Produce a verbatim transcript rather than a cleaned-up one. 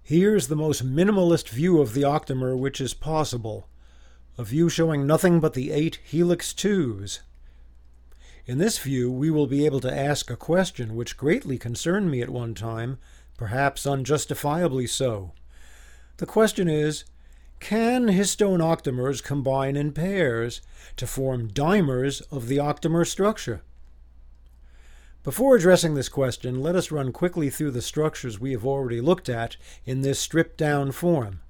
Here's the most minimalist view of the octamer which is possible, a view showing nothing but the eight helix twos. In this view, we will be able to ask a question which greatly concerned me at one time, perhaps unjustifiably so. The question is, can histone octamers combine in pairs to form dimers of the octamer structure? Before addressing this question, let us run quickly through the structures we have already looked at in this stripped-down form.